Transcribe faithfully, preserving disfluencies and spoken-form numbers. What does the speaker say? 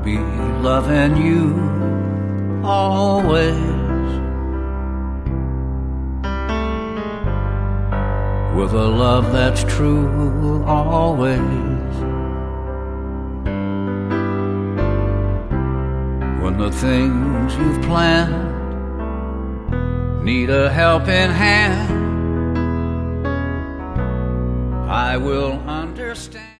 be loving you always, with a love that's true always. When the things you've planned need a helping hand, I will understand.